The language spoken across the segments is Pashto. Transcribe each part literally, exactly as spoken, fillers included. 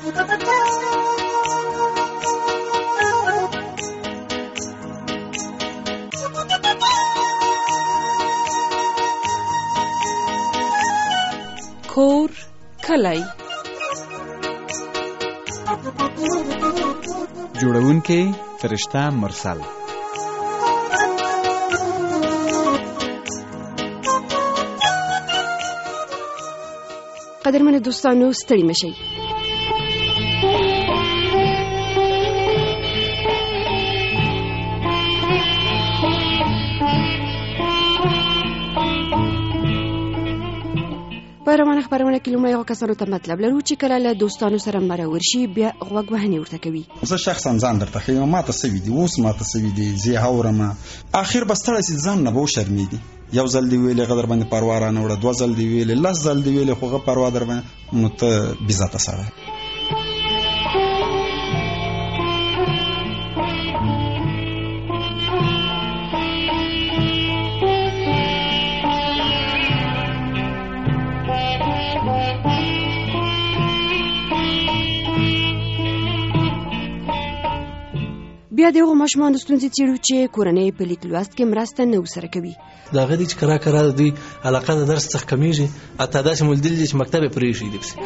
کور کلی جوړونکی فرشته مرسل. قدرمن دوستانو ستړي مشئ. په روانه خبرونه کې لومړی هغو کسانو ته مطلب لرو چې کله له دوستانو سره مرور شي بیا غوږ وهنې ورته کوي. زه شخصا ځان درته ښیم، ماته سوي دي، اوس ماته سوي دي، زه یې اورم، اخر به ستړی سي ځان نه به وشرمېږي. یو ځل دې ویلې هغه در باندې پروا رانه وړه، دوه ځل دې ویلې، لس ځل دې ویلې، خو هغه پروا در باندې، نو ته بېزاته سړی. بیا د هغو ماشومانو ستونزې څېړو چې کورنۍ په لیک لوست کې مرسته نه ورسره کوي. د هغه دي چې کرا کرا د دوی علاقه د درس څخه کمیږي، حتی داسې مولیدلي دي چې مکتب یې پرېښي دي پسې.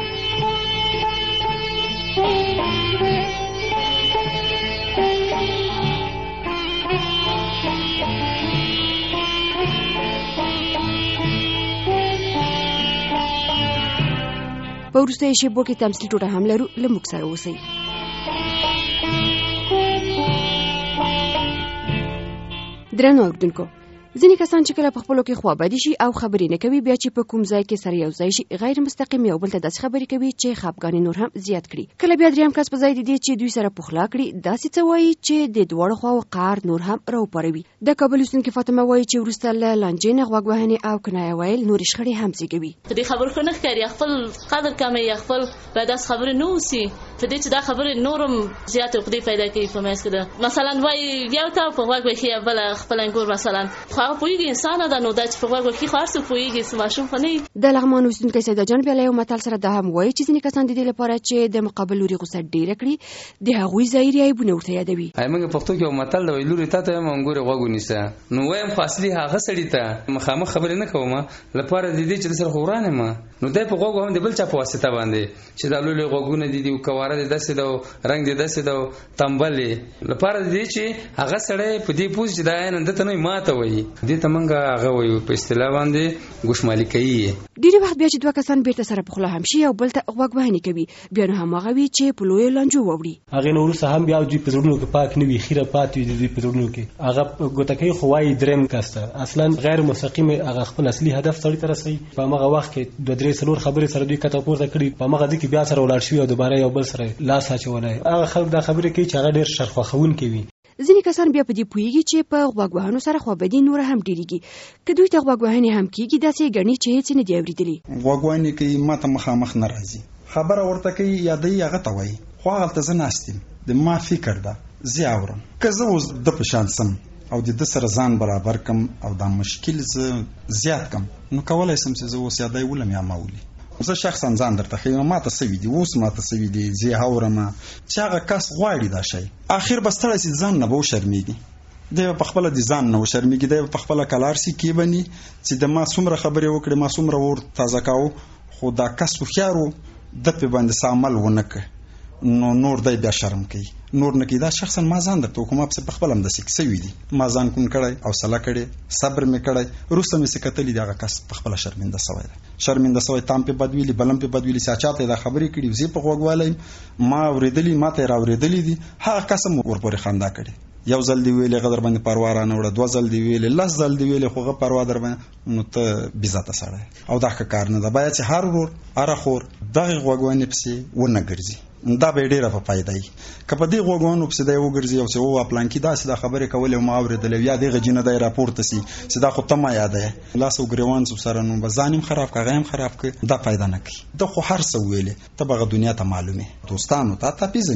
په وروستیو شېبو کې تمثیل ټوټه هم لرو، له موږ سره اوسئ. درنو اوریدونکو، ځینې کسان چې کله په خپلو کې خوابدي شي او خبرې نه کوي، بیا چې په کوم ځای کې سره یو ځای شي، غیر مستقیم یو بل ته داسې خبرې کوي چې خفګان نور هم زیات کړي. کله بیا دریم کس په ځای د دې چې دوی سره پخلا کړي داسې څه وایي چې د دواړو خواو قهر نور هم راوپاروي. د کابل اوسېدونکې فاطمه وایي چې وروسته له لانجې نه غوږ وهنې او کنایه ویل نورې شخړې هم زېږوي. په دې خبرو ښه نه ښکاري، خپل قدر کموي، یا خپل باید داسې خبرې نه اوسي، په دې چې دا خبرې نورم زیاتې عقدې پیدا کوي په منځ کې. ده مثلا وایي یو ته په غوږ وښي، بله خپل انګور مثلا، خو هغه پوهېږي انسانه ده، نو دا چې په غوږ وښي خو هر څوک پوهېږي، څه ماشوم خو نه وي. د لغمان اوسېدونکی سیده جان بیا له یو متل سره دا هم وایي چې ځینې کسان د دې لپاره چې د مقابل لوري غوسه ډېره کړي د هغوی ظاهري عیبونه ورته یادوي. موږ پښتو کې یو متل دی، وایي لورې تا ته وایم انګور غوږ ونیسه. نو وایم خو اصلي هغه سړي ته مخامخ خبرې نه کوم لپاره د دې چې د سره خو ورانه ما، نو دی په غوږ هم د بل چا په واسطه باندې چې دا لولې غوږونه دي دي کواره دي داسې ده، رنګ دي داسې ده، تمبل لپاره د دې چې هغه سړی په دې پوه چې دا عین دته نه ماته وایي، دې ته موږ هغه وایو په اصطلاح باندې ګوشمالي کوي. ډېری وخت بیا چې دوه کسان بیرته سره پخلا هم شي او بل ته غوږ وهنې کوي، بیا نو هماغه وي چې په لویو لانجو واوړي. هغې نه وروسته هم بیا دوی په زړونو کې پاک نه وي، خیره پاتې وي د دوی په زړونو کې. هغه ګوتکۍ خو وایي درېیم کس ته، اصلا غیر مستقیم هغه خپل اصلي هدف سړي ته رسوي. په هماغه وخت کې دوه درې څلور خبرې سره دوی کته پورته کړي، په هماغه ځای کې بیا سره ولاړ شوي او دوباره یو بل سره لاس اچولی. هغه خلک دا خبرې کوي چې هغه ډېر شر خوښوونکي وي. ځینې کسان بیا په دې پوهېږي چې په غوږ وهنو سره خوابدي نوره هم ډېرېږي. که دوی ته غوږ وهنې هم کېږي داسې یې ګڼي چې هېڅ نه دي اورېدلي. غوږ وهنې کوي، ما ته مخامخ نه راځي، خبره ورته کوي، یادوي هغه ته وایي، خو هغلته زه ناست یم، د ما فکر ده، زه اورم. که زه اوس د په شان سم او د ده سره ځان برابر کم او دا مشکل زه زیات کم، نو کولی سم چې زه اوس یادی ولم یا ما ولي. زه شخصا ځان درته ښیم، ماته سوي دي، اوس ماته سوي دي، زه یې اورم چې هغه کس غواړي دا شی، اخر به ستړی سي ځان نه به وشرمېږي. دی به په خپله د ځان نه وشرمېږي، دی به په خپله کلار سي کېبني چې د ما څومره خبرې وکړې، ما څومره ور تازه کاوه، خو دا کس هوښیار و، ده پې باندې څه عمل ونه کړ، نو نور دی بیا شرم کوي، نور نه کوي. دا شخصا ما ځان درته وکړو، ما پسې په خپله همداسې سوي دي، ما ځان کوم کړی، حوصله کړې، صبر مې کړی، وروسته مې چې کتلي د هغه کس په خپله شرمنده سوی دی، شرمنده سوی، تام پې بد ویلي، بلم پې بد ویلي، چې چا ته یې دا خبرې کړي، زه په غوږ والی یم، ما اورېدلي، ما ته یې راورېدلي دي، هغه کس هم ورپورې خندا کړې. یو ځل دی ویلې هغه در باندې پروا رانه وړه، دوه ځل دی ویلې، لس ځل دی ویلې، خو هغه پروا در باندې، نو ته بېزاته سړی. او دا ښه کار نه ده، باید چې هر ورور هره خور دغې غوږ وهنې پسې ونه ګرځي، دا به یې ډېره په فایده وي. که په دې غوږ وهنو پسې دی وګرځي او چې ووایه پلانکي داسې دا خبرې کولې او ما اورېدلې، یا دې غجي نه دی راپورته سي چې دا خو ته ما یادوې، لاس او ګرېوان سره، نو به ځان هم خراب کړه، هغه هم خراب کړه، دا فایده نه کوي. ده خو هر څه ویلې، ته به هغه دنیا ته معلومې، دوستانو ته تا پېژني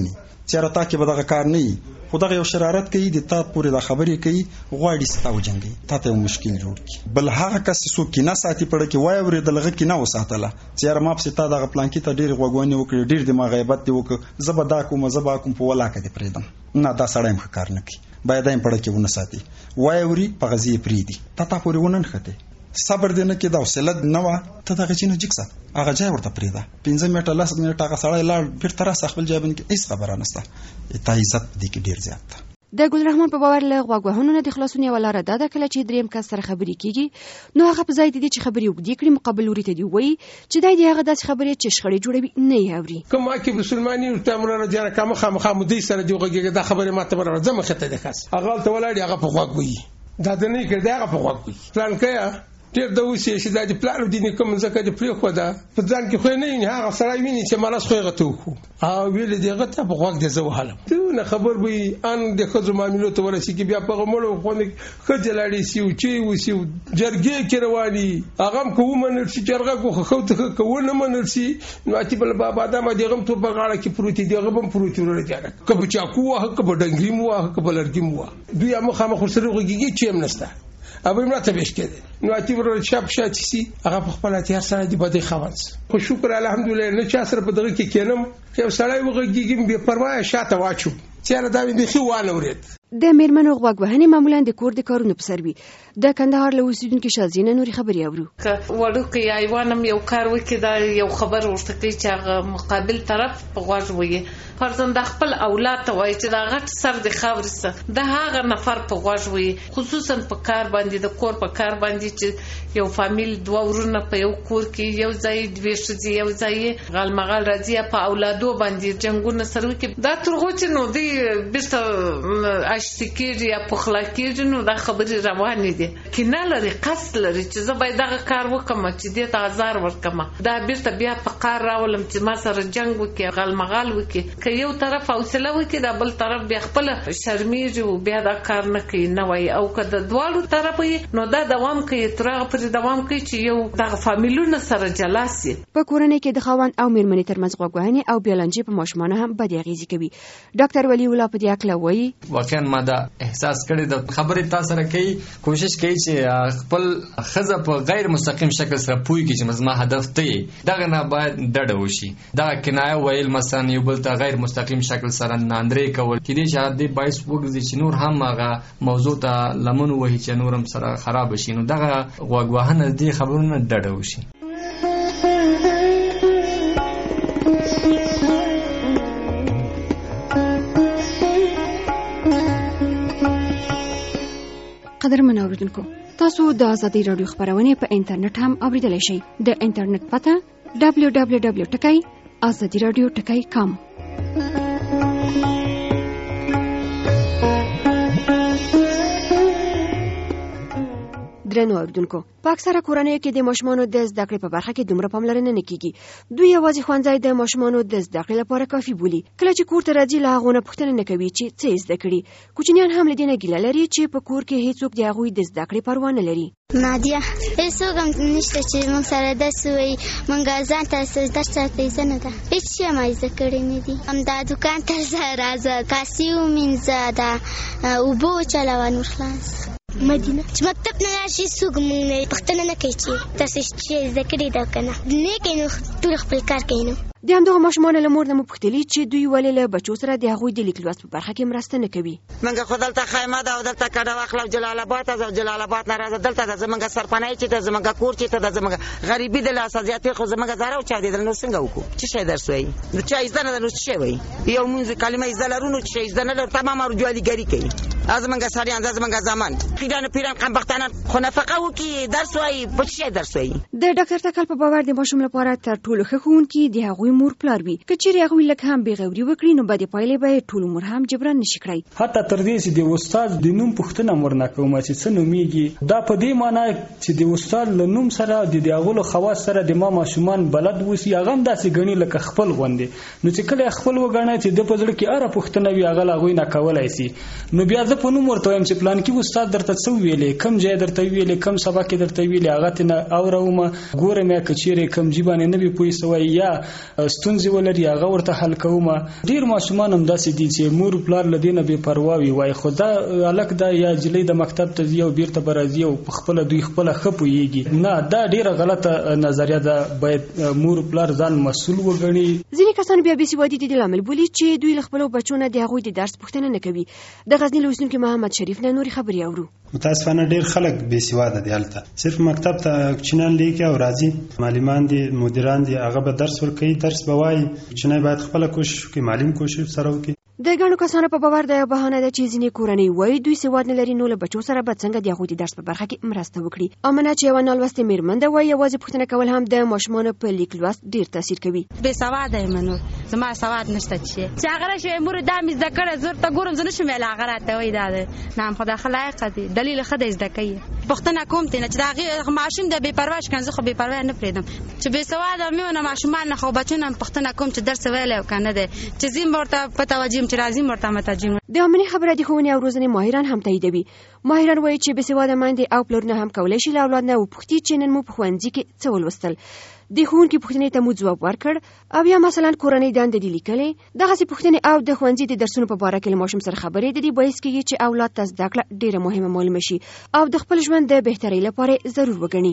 چېرې تا کې به دغه کار نه وي خو دغه یو شرارت کوي د تا پورې دا خبرې کوي غواړي ستا وجنګوي تا ته یو مشکل جوړ کړي بل هغه کس چې څوک کینه ساتي پړه کې وایي اورېدل هغه کینه وساتله چې یاره ما پسې تا دغه پلانکي ته ډېرې غوږوانې وکړې ډېر دې ما غیبت دې وکړه زه به دا کوم زه به کوم په ولاکه دې پرېږدم نه دا سړی هم ښه کار نه کوي باید یې پړه کې ونه ساتي وایي اوري په غزي یې پرېږدي تا تا پورې ونه نښتې صبر دې نه کې دا حوصله نه وه ته دغه چینه جګ سه هغه ځای ورته پرېږده پنځه منټه لس منټه هغه سړی لاړ بېرته راسه خپل ځای باندې هېڅ خبره نشته تا عزت دې کې ډېر زیات ده د ګلرحمان په باور له غوږ وهنو نه د خلاصون یوه لاره دا ده کله چې دریم کس سره خبرې کېږي نو هغه په ځای د دې چې خبرې اوږدې کړي مقابل لوري ته دې ووایي چې دی د هغه داسې خبرې چې شخړې جوړوي نه یې اوري که ما کې مسلماني ورته مړه جاره کا مخامخا مودې سره دې وغږېږي دا خبرې ما ته به راځه مخې ته دې کس هغه هلته ولاړ هغه په غوږ وایي دا د نه یې کړی هغه په غوږ وایي پلانکیه ډېر د اوس یې چې دا د پلار دي نه کوم ځکه د پرېښوده په ځان کې خو نه ویني هغه سړی ویني چې مرض خو یې هغه ته وکړو او ویلې د هغه ته په غوږ دې زه وهلم دونه خبر به وي ان د ښځو معاملو ته ورسېږي بیا په هغه مړو خوندې ښځې لاړې سي او چی وسي او جرګې کې رواني هغه هم که ومنل شي جرګه کو خو ته که ونه منل شي نو اتي بل بابا دا ما دغه ته په غاړه کې پروتي دغه هم پروتي ورته جاره که په چاکو واه که په ډنګري مو واه که په لرګي مو واه دوی هم خامخ سره وګيږي چې هم نشته ابو مراته بهش کېده نو اتي ورو شپ شاتي سي هغه په خپل اتي سره دی بده خواص خو شکر الحمدلله نه چا سره په دغه کې کېنم یو سړی وګیږم به پروا شاته واچو چیرې دا ویني خو وانه ورید د میرمنو غوږ وهنې معمولا د کور د کارونو په سر وي د کندهار له اوسیدونکو شازینه نوري خبرې اورو که وړوکی ایوانم یو کار وکړي دا یو خبر ورته کوي چې هغه مقابل طرف په غوږ وایي فرضاً د خپل اولاد ته وایي چې دا غټ سر د خاورې څه د هغه نفر په غوږ وایي خصوصا په کار باندې د کور په کار باندې چې یو فامیل دوه ورونه په یو کور کې یو ځای دوې ښځې یو ځای غالمغال راځي په اولادو باندې جنګونه سره وکړي دا تر هغو چې نو دوی بېرته اشتي کېږي یا پخلا کېږي نو دا خبرې روانې دي کینه لري قصد لري چې زه باید دغه کار وکړم چې دې ته ازار ورکړم دا بېرته بیا په قار راولم چې ما سره جنګ وکړي غالمغال وکړي که یو طرف حوصله وکړي دا بل طرف بیا خپله شرمېږي او بیا دا کار نه کوي نه وایي او که د دواړو طرف یې نو دا دوام کوي تر هغه پورې دوام کوي چې یو دغه فامیلونه سره جلا سي په کورنۍ کې د خاوند او میرمنې ترمنځ غوږ وهنې او بېلانجې په ماشومانو هم بدې اغېزې کوي ډاکټر ولي الله په دې هکله وایي واقعا ما دا احساس کړی د خبرې تا سره کوي کوشش کوي چې خپل ښځه په غیر مستقیم شکل سره پوه کړي چې زما هدف ته یې دغه نه باید ډډه وشي دا کنایه ویل مثلا یو بل ته غیر مستقیم شکل سره ناندرې کول کېدای شي دې باعث وګرځي چې نور هم هغه موضوع ته لمن ووهي چې نور هم سره خراب شي نو دغه غوږ وهنه دې خبرونه ډډه وشي قدرمن اوریدونکو تاسو د ازادي رادیو خبرونه په انټرنیټ هم اوریدلای شئ د انټرنیټ پته دبلیو دبلیو دبلیو ټکی ازادي رادیو ټکی کام درنو اوریدونکو په اکثره کورنیو کې د ماشومانو د زده کړې په برخه کې دومره پاملرنه نه کیږي دوی یوازې ښوونځی د ماشومانو د زده کړې لپاره کافي بولي کله چې کور ته راځي له هغو نه پوښتنه نه کوي چې څه زده کړي کوچنیان هم له دې نه ګیله لري چې په کور کې هیڅوک د هغوی د زده کړې پروا نه لري نادیه هیڅوک هم نشته چې موږ سره درس ووایي موږ ځان ته درس راته ایزه نه ده هېڅ شی هم ایزه کړی نه دي همدا دوکان ته ځه راځه کاسې ومینځه دا اوبه وچلوه نور خلاص مدینه چې مکتب نه راشي څوک مونږ نه پوښتنه نه کوي چې تاسو چې زده کړې ده که نه نه کوي نو ټول خپل کار کوي نو د همدغه ماشومانو له مور نه مو پوښتلي چې دوی ولې له بچو سره د هغوی د لیک لوست په برخه کې مرسته نه کوي موږ خو دلته خیمه ده او دلته کډه واخله جلال آباد ته جلال آباد نه راځه دلته ده زموږ سرپنای چې ده زموږ کور چې ده زموږ غریبي د لاسه زیاتې خو زموږ زاره او چاودېدل نو څنګه وکړو څه شی درس وایي نو چا زده نه ده نو څه شی وایي یو مونځ کلمه زده لرو نو څه زده نه لرو تمام رجواليګري کوي زموږ سړیان زموږ زمان پیران پیران قمبختانان خو نفقه وکړي درس وایي په څه شی درس وایي د ډاکټر تکل په باور د ماشوم لپاره تر ټولو ښه ښوونکي د هغوی مور پلار وي که چیرې هغوی لږ هم بېغوري وکړي نو بدې پایلې به یې ټول عمر هم جبران نشي کړی حتی تر دې چې د استاد د نوم پوښتنه هم ورنه کوم چې څه نومیږي دا په دې معنی چې د استاد له نوم سره د هغو له خواص سره د ما ماشومان بلد اوسي هغه هم داسې ګڼي لکه خپل غوندې نو چې کله خپل وګڼي چې د په زړه کې هره پوښتنه وي هغه له هغوی نه کولی سي نو بیا زه په نوم ورته وایم چې پلانکي استاد درته څه ویلې کوم ځای درته ویلې کوم سبق یې درته ویلې هغه ترې نه اورم ګورم یا که چیرې کوم جي باندې نه وي پوه سوی یا ستونزې ولري هغه ورته حل کوم. ډیر ماشومان هم داسې دي چې مور پلار له دې نه بې پروا وي وایي خو دا هلک دا یا نجلۍ د مکتب ته ځي او بیرته به راځي او په خپله دوی خپله ښه پوهېږي. نه دا ډیره غلطه نظریه ده. باید مور پلار ځان مسؤل وګڼي. ځینې کسان بیا بېسوادي د دې لامل بولي چې دوی له خپلو بچو نه د هغوی د درس پوښتنه نه کوي. د غزني له اوسېدونکي محمد شریف نه نورې خبرې اورو. متاسفانه ډیر خلک بې سواده دي هلته، صرف مکتب ته کوچنیان لیکي او راځي، معلمان دي مدیران دي هغه به درس ورکوي، درس به وایي، کوچنی باید خپله کوشش وکړي، معلم کوشش سره وکړي. د ګڼو کسانو په باور دا یو بهانه ده چې ځینې کورنۍ وایي دوی سواد نه لري، نو له بچو سره به څنګه د هغوی د درس په برخه کې مرسته وکړي. امنه چې یوه نالوستې مېرمن ده وایي یوازې پوښتنه کول هم د ماشومانو په لیک لوست ډېر تاثیر کوي. بې سواده یم نو زما سواد نشته چې چې هغه راشي مور دا مې زده کړی زه ورته ګورم زه نشم ویلی هغه راته وایي دا دی نام خو دا ښه لایقه دي دلیل ښه دی زده کوي. پوښتنه کوم ترې نه چې د هغې ماشوم د بې پروا شي که زه خو بې پروا نه پرېږدم چې بې سواده مې ونه ماشومان نه خو بچو نه پوښتنه کوم چې درس ویلی او که نه دی چې ځیم به ورته په توجه یم چې راځي ورته متوجه یم. د امني خبره د ښوونې او روزنې ماهران هم تاییدوي. ماهران وایي چې بېسواده میندې او پلرونه هم کولی شي له اولاد نه وپوښتي چې نن مو په ښوونځي کې څه ولوستل. د ښوونکي پوښتنې ته مو ځواب ورکړ او یا مثلا کورنۍ دندې دې لیکلې. دغسې پوښتنې او د ښوونځي د درسونو په باره کې له ماشوم سره خبرې د دې باعث کېږي چې اولاد ته زده کړه ډېره مهمه معلومه شي او د خپل ژوند د بهترۍ لپاره ضرور وګڼي.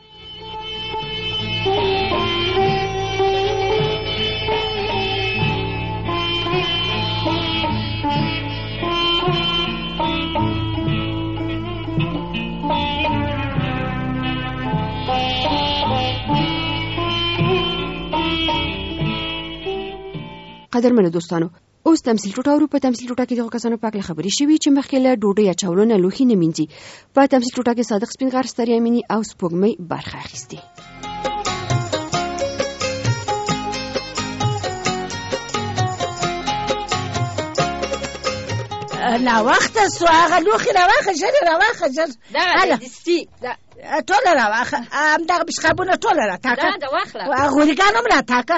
قدرمنو دوستانو، اوس تمثیل ټوټه اورو. په تمثیل ټوټه کې دغو کسانو په هکله خبرې شوي چې مخکې له ډوډۍ اچولو نه لوښي نه مینځي. په تمثیل ټوټه کې صادق سپینغر، ستریا میني او سپوږمۍ برخه اخیستې. ناوخته سو هغه لوښي راواخه ژر راواخه ژر دغه دستي ټوله راواخه همدغه بشقابونه ټوله راټاکه دا واخله غوریګان هم راټاکه.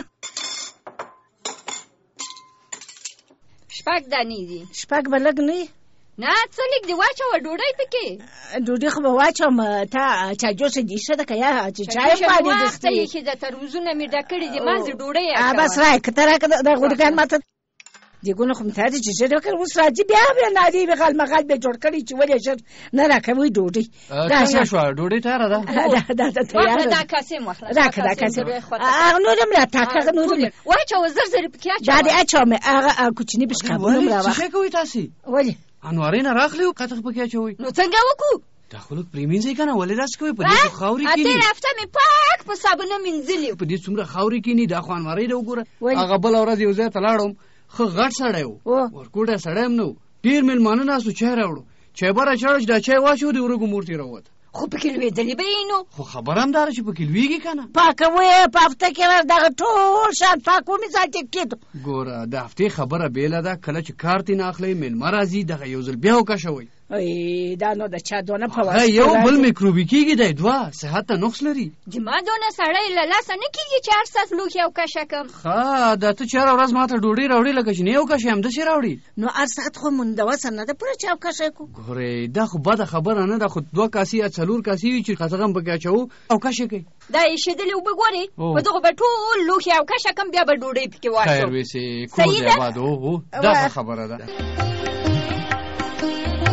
شپږ دانې دي. شپږ به لږ نه وي؟ نه څه لږ دي واچوه ډوډۍ پکې. ډوډۍ خو به واچوم. ته چاجوسه دي ښه ده که یا چې چای غواړې دستي ایښي ده ترموزونه مې ډک کړي دي مازې ډوډۍ بس رایه که ته راکړه دا غوریګان ماته دیګونه خو مې ته دي چې ژر وکړ اوس راځي بیا بیا نادي به غل مغل به جوړ کړي چې ولې ژر نه راکوي ډوډۍ. څنګه شوه ډوډۍ تیاره ده؟ دا تیاره ده. دا کاسې مې واخله راکړه دا کاسې هغه نور هم راټاکه هغه نور هم واچوه زر زر پکې اچوه. دا دې اچوم هغه کوچني بشقابونه هم راواخله. څه شی کوئ تاسې؟ ولې انوارۍ نه راخلئ او قطغ پکې اچوئ؟ نو څنګه وکړو؟ دا خو لږ پرېمینځئ که نه ولې داسې کوئ؟ په دې خو خاورې کښېني. اتې هفته مې پاک په صابونه مینځلي. په دې څومره خاورې کښېني دا خو انوارۍ ده وګوره. هغه بله ورځ یو ځای ته لاړم ښه غټ سړی و ورکوټی سړی هم نه و ډېر مېلمانه ناست و چای راوړو چای به راچاړه چې دا چای واچو د ورږو مور ترې راووته. خو پکې لوېدلې به یې نو خو خبره هم دا ده چې پکې لوېږي که نه پاکوه یې په هفته کې دغه ټول شان پاک ومې ټیک کېدو. ګوره د هفتې خبره بېله ده کله چې کار ترې نه اخلئ مېلمه راځي دغه یو ځل بیا وکشوئ. ای دا نو د چا دونه په واسطه یو بل میکروبي کېږي دی دوه صحت ته نقص لري. جما دونه سړی له لاسه نه کېږي چې هر ساعت لوښي اوکشه کړم. ښه دا ته چې هره ورځ ما ته ډوډۍ راوړې لکه چې نه یې اوکشې همداسې راوړي. نو هر ساعت خو مندوسه نه ده پوره چې اوکشه کړو. ګورې دا خو بده خبره نه ده خو دوه کاسې یا څلور کاسې وي چې قطغه هم پکې اچوو اوکشې کوي. دا ایښېدلې اوبه ګورې په دغو به ټول لوښي اوکشه کړم بیا به ډوډۍ پکې واچوم. خیر ویسې کور دې آباد هو دا خبره ده.